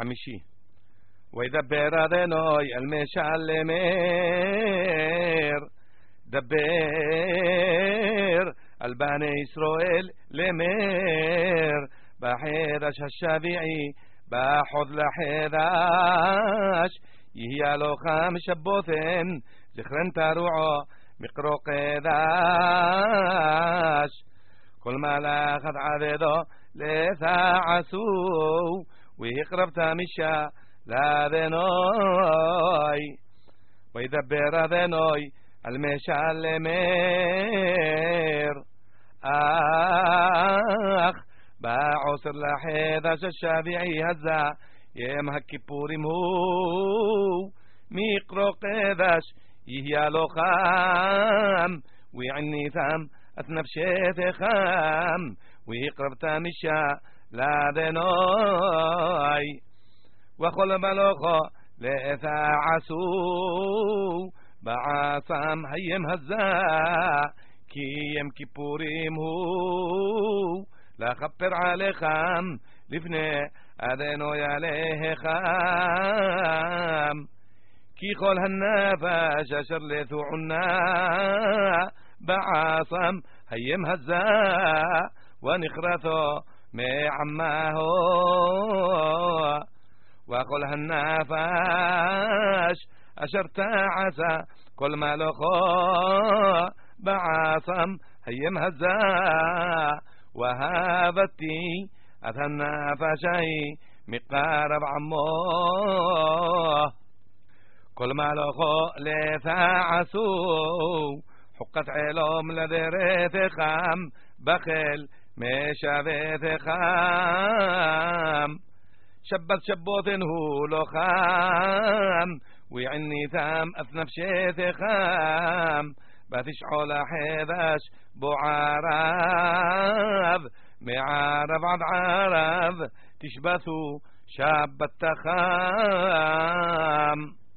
حمشي ويدبر ذنوي المشلمير دبر الباني إسرائيل لمير بحيدش الشبيعي بحض لحيدش يهيا لو خامش بوثن زخرن تروعو مقرو قيداش كل ما لاخذ عبدو لثاعسو ويقرب تمشى لا ذنوي ويدبر ذنوي المشلمير بعصر لحيدش الشافعي هزا يمهك كيبوريم هو ميقرو قيدش يهيا لو خام ويعني ثام أثنبشيت خام ويقرب تمشى لا ذنوي وخل ملوخو لثاعسو بعاصم هيم هزا كيم كيبوريم هو لا خبر عليه خام لفني أذنو ياليه خام كي خول هالنافش أشر لثوعنا بعاصم هيم هزا ونخرثو مي عماه وقل هالنافش أشرت عسى كل ما لخو بعاصم هيم هزا وهابتي أثنافشي مقارب عموه كل ما لخو لثاعسو حقت علوم لذريث خام بخل مشابث خام شبت شبوثن هو لو خام ويعني ثام أثنفشيث خام بتشعل حيدش بعرب معارب عد عرب تشبثوا شاب التخام